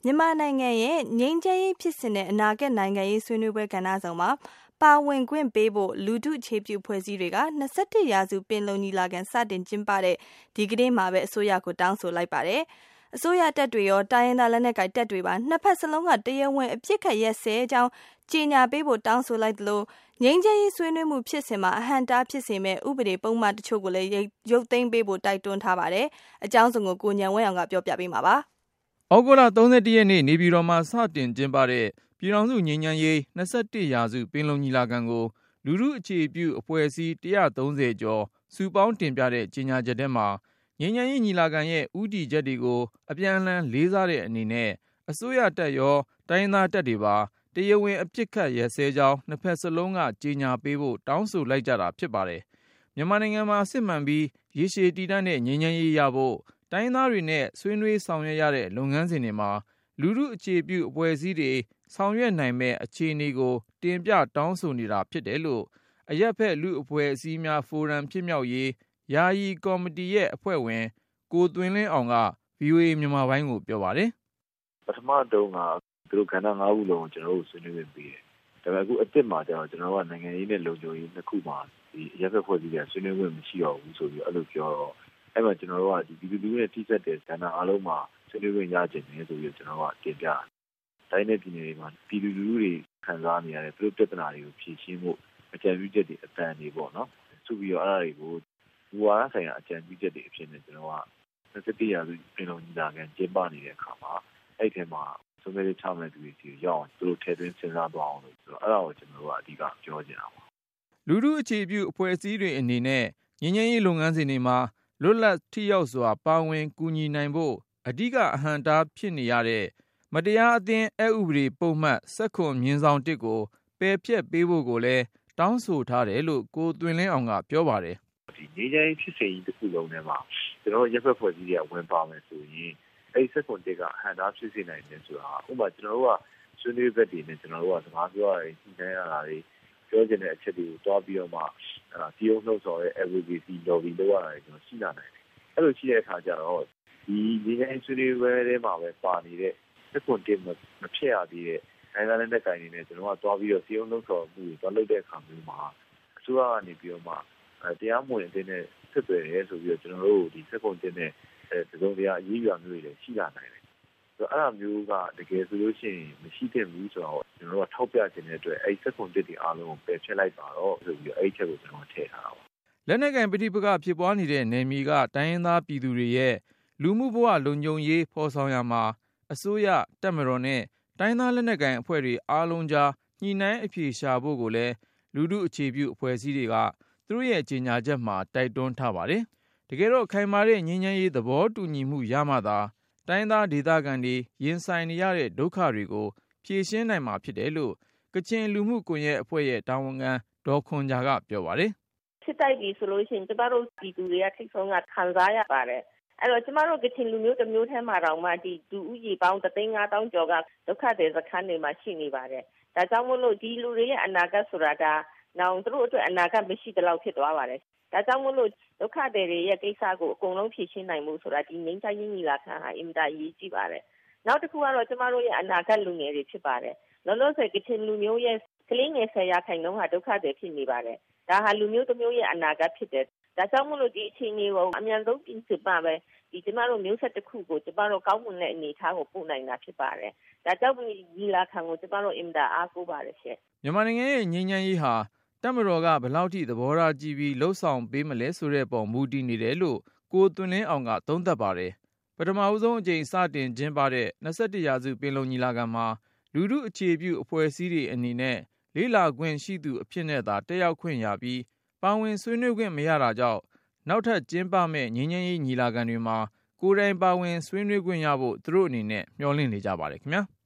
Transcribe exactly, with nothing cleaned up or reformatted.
မြန်မာနိုင်ငံရဲ့ငြိမ်းချမ်းရေးဖြစ်စဉ်နဲ့အနာဂတ်နိုင်ငံရေးဆွေးနွေးပွဲကဏ္ဍဆောင်မှာပါဝင်ခွင့်ပေးဖို့လူထုအခြေပြုဖွဲ့စည်းတွေက၂၁ရာစုပင်လုံညီလာခံစတင်ကျင်းပတဲ့ဒီကနေ့မှာပဲအစိုးရကိုတောင်းဆိုလိုက်ပါတယ်။အစိုးရတပ်တွေရောတိုင်းရင်းသားလက်နက်ကိုင်တပ်တွေပါနှစ်ဖက်စလုံးကတရားဝင်အပြစ်ခတ်ရက်စဲကြောင်းကြေညာပေးဖို့တောင်းဆိုလိုက်သလိုငြိမ်းချမ်းရေးဆွေးနွေးမှုဖြစ်စဉ်မှာအဟန့်တားဖြစ်စေမဲ့ဥပဒေပုံမှန်တချို့ကိုလည်းရုပ်သိမ်းပေးဖို့တိုက်တွန်းထားပါတယ်။အကြောင်းစုံကိုကိုဉာဏ်ဝင်းအောင်ကပြောပြပေးမှာပါ။ဩဂုတ်လ၃၁ရက်နေ့နေပြည်တော်မှာစတင်ကျင်းပတဲ့ပြည်ထောင်စုငြိမ်းချမ်းရေး၂၁ရာစုပင်လုံညီလာခံကိုလူထုအခြေပြုအဖွဲ့အစည်း၁၃၀ကျော်စုပေါင်းတင်ပြတဲ့ကြေညာချက်ထဲမှာငြိမ်းချမ်းရေးညီလာခံရဲ့ဦးတည်ချက်တွေကိုအပြန်အလှန်လေးစားတဲ့အနေနဲ့အစိုးရတပ်ရောတိုင်းရင်းသားတပ်တွေပါတရားဝင်အပြစ်ခတ်ရက်စဲကြောင်းနှစ်ဖက်စလုံးကကြေညာပေးဖို့တောင်းဆိုလိုက်ကြတာဖြစ်ပါတယ်။မြန်မာနိုင်ငံမှာစစ်မှန်ပြီးရေရှည်တည်တံ့တဲ့ငြိမ်းချမ်းရေးရဖို့တိုင်းရင်းသားတွေနဲ့ဆွေးနွေးဆောင်ရွက်ရတဲ့လုပ်ငန်းစဉ်တွေမှာလူထုအခြေပြုအဖွဲ့အစည်းတွေဆောင်ရွက်နိုင်မဲ့အခြေအနေကိုတင်ပြတောင်းဆိုနေတာဖြစ်တယ်လို့အရပ်ဖက်လူအဖွဲ့အစည်းများဖိုရမ်ဖြစ်မြောက်ရေးယာယီကော်မတီရဲ့အဖွဲ့ဝင်ကိုသွင်းလင်းအောင်က ဗွီအိုအေ မြန်မာပိုင်းကိုပြောပါတယ်။ပထမတုန်းကသူတို့ကဏ္ဍ၅ခုလုံးကိုကျွန်တော်တို့ဆွေးနွေးပေးတယ်။ဒါပေမဲ့အခုအစ်စ်မှာကျတော့ကျွန်တော်တို့ကနိုင်ငံရေးနဲ့လုံခြုံရေးနှစ်ခုမှာဒီအရပ်ဖက်ဖွဲ့စည်းတဲ့ဆွေးနွေးခွင့်မရှိတော့ဘူးဆိုပြီးအဲ့လိုပြောတော့အဲ့မှာကျွန်တော်တို့ကဒီပြည်သူလူထုနဲ့ထိစပ်တဲ့ကဏ္ဍအားလုံးမှာဆွေးနွေးခွင့်ရချင်တယ်ဆိုပြီးကျွန်တော်တို့ကတင်ပြတယ်။တိုင်းနဲ့ပြည်နယ်တွေမှာပြည်သူလူထုတွေခံစားနေရတဲ့သူတို့ပြဿနာတွေကိုဖြေရှင်းဖို့အကြံပြုချက်တွေအတန်တွေပေါ့နော်။ဆိုပြီးတော့အဲ့ဒါတွေကိုဘူဝါဒဆိုင်ရာအကြံပြုချက်တွေအဖြစ်နဲ့ကျွန်တော်က၂၁ရာစုပင်လုံညီလာခံကျင်းပနေတဲ့အခါမှာအဲ့ဒီမှာဆုံးဖြတ်ချက်ချမှတ်သူတွေစီရောက်သူတို့ထည့်သွင်းစဉ်းစားသွားအောင်လို့ဆိုတော့အဲ့ဒါကိုကျွန်တော်တို့ကအဓိကပြောချင်တာပါလူထုအခြေပြုအဖွဲ့အစည်းတွေအနေနဲ့ငြိမ်းချမ်းရေးလုပ်ငန်းစဉ်တွေမှာလွတ်လပ်ထိရောက်စွာပါဝင်ကူညီနိုင်ဖို့အဓိကအဟန့်အတားဖြစ်နေရတဲ့မတရားအသင်းအက်ဥပဒေပုံမှန်၁၇မြင်းဆောင်တစ်ကိုပယ်ဖျက်ပေးဖို့ကိုလည်းတောင်းဆိုထားတယ်လို့ကိုသွင်းလင်းအောင်ကပြောပါတယ်ဒီငြိမ်းချမ်းရေးဖြစ်စဉ်ကြီးတစ်ခုလုံးထဲမှာကျွန်တော်ရပ်ဖက်ဖွဲ့စည်းတွေကဝင်ပါမယ်ဆိုရင်အဲ့၁၇တစ်ကအဟန့်အတားဖြစ်စေနိုင်တယ်ဆိုတာဥပမာကျွန်တော်တို့ကဆွေးနွေးဘက်တွေနဲ့ကျွန်တော်တို့ကစကားပြောရရင်ညှိနှိုင်းရတာတွေပြောချင်တဲ့အချက်တွေကိုတွားပြီးတော့မှအာဒီအောင်နှုတ်ဆော်ရဲ့ advocacy lobby လုပ်ရတာတွေကျွန်တော်ရှိလာနိုင်တယ်အဲ့လိုရှိတဲ့အခါကျတော့ဒီဒီငြိမ်းချမ်းရေးဆွေးနွေးပွဲထဲမှာပဲပါနေတဲ့၁၇တစ်မဖြစ်ရသေးတဲ့နိုင်ငံသားနဲ့တိုင်နေနဲ့ကျွန်တော်ကတွားပြီးတော့ဒီအောင်နှုတ်ဆော်မှုတွေတွားလုပ်တဲ့အခါမျိုးမှာအစိုးရကနေပြီးတော့မှတရားမဝင်တဲ့ဆက်သွယ်ရဲဆိုပြီးတော့ကျွန်တော်တို့ဒီ၁၇တစ်နဲ့အဲတစုံတရာအရေးယူမျိုးတွေလည်းရှိလာနိုင်တယ်။ဆိုတော့အဲ့လိုမျိုးကတကယ်ဆိုလို့ရှိရင်မရှိတဲ့ဘူးဆိုတော့ကျွန်တော်တို့ကထောက်ပြခြင်းတဲ့အတွက်အဲ့၁၇တစ်တွေအားလုံးကိုပယ်ဖျက်လိုက်ပါတော့ဆိုပြီးတော့အဲ့ချက်ကိုကျွန်တော်ထည့်ထားတာပါ။လက်နက်ကိုင်ပဋိပက္ခဖြစ်ပွားနေတဲ့နယ်မြေကတိုင်းရင်းသားပြည်သူတွေရဲ့လူမှုဘဝလုံခြုံရေးဖော်ဆောင်ရမှာအစိုးရတပ်မတော်နဲ့တိုင်းသားလက်နက်ကိုင်အဖွဲ့တွေအားလုံးကြားညှိနှိုင်းအဖြေရှာဖို့ကိုလည်းလူထုအခြေပြုအဖွဲ့အစည်းတွေကသူတို့ရဲ့ကြေညာချက်မှာတိုက်တွန်းထားပါတယ်။တကယ်တော့ခိုင်မာတဲ့ငြိမ်းချမ်းရေးသဘောတူညီမှုရမှသာတိုင်းသားဒေသခံတွေရင်ဆိုင်နေရတဲ့ဒုက္ခတွေကိုဖြေရှင်းနိုင်မှာဖြစ်တယ်လို့ကချင်လူမှုကွန်ရက်အဖွဲ့ရဲ့တာဝန်ခံဒေါ်ခွန်ဂျာကပြောပါတယ်။ဖြစ်တိုက်ပြီဆိုလို့ရှိရင်ကျမတို့ပြည်သူတွေကထိတ်ဆုံးကခံစားရပါတယ်။အဲ့တော့ကျမတို့ကချင်လူမျိုးတစ်မျိုးထဲမှာတောင်မှဒီဒူဥယျာဉ်ပေါင်းတသိန်းငါးသောင်းကျော်ကဒုက္ခတွေစခန်းတွေမှာရှိနေပါတယ်။ဒါကြောင့်မို့လို့ဒီလူတွေရဲ့အနာဂတ်ဆိုတာကနောင်သူတို့အတွက်အနာဂတ်မရှိတဲ့လောက်ဖြစ်သွားပါတယ်။ဒါကြောင့်မို့လို့ဒုက္ခတွေရဲ့ကိစ္စကိုအကုန်လုံးဖြေရှင်းနိုင်မှုဆိုတာဒီငြိမ်းချမ်းရေးညီလာခံဟာအင်မတန်အရေးကြီးပါတယ်။နောက်တစ်ခုကတော့ကျမတို့ရဲ့အနာဂတ်လူငယ်တွေဖြစ်ပါတယ်။လောလောဆယ်ကချင်လူမျိုးရဲ့ကလေးငယ်ဆယ်ရာခိုင်နှုန်းဟာဒုက္ခတွေဖြစ်နေပါတယ်။ဒါဟာလူမျိုးတစ်မျိုးရဲ့အနာဂတ်ဖြစ်တယ်။ဒါကြောင့်မို့လို့ဒီအခြေအနေကိုအမြန်ဆုံးပြင်ဆင်ပါပဲဒီကျမတို့မျိုးဆက်တစ်ခုကိုကျမတို့ကောင်းမွန်တဲ့အနေအထားကိုပို့နိုင်တာဖြစ်ပါတယ်။ဒါကြောင့်ညီလာခံကိုကျမတို့အင်မတန်အားကိုးပါတယ်ရှင်။မြန်မာနိုင်ငံရဲ့ငြိမ်းချမ်းရေးဟာတပ်မတော်ကဘယ်လောက်ထိသဘောထားကြည့်ပြီးလှုပ်ဆောင်ပေးမလဲဆိုတဲ့ပုံမူတည်နေတယ်လို့ကိုသွင်းလင်းအောင်ကသုံးသပ်ပါတယ်။ပထမဦးဆုံးအကြိမ်စတင်ကျင်းပတဲ့၂၁ရာစုပင်လုံညီလာခံမှာလူထုအခြေပြုအဖွဲ့အစည်းတွေအနေနဲ့လေးလာခွင့်ရှိသူအဖြစ်နဲ့သာတက်ရောက်ခွင့်ရပြီးပါဝင်ဆွေးနွေးခွင့်မရတာကြောင့်နောက်ထပ်ကျင်းပမဲ့ငြိမ်းချမ်းရေးညီလာခံတွေမှာကိုယ်တိုင်ပါဝင်ဆွေးနွေးခွင့်ရဖို့သူတို့အနေနဲ့မျှော်လင့်နေကြပါတယ်ခင်ဗျာ။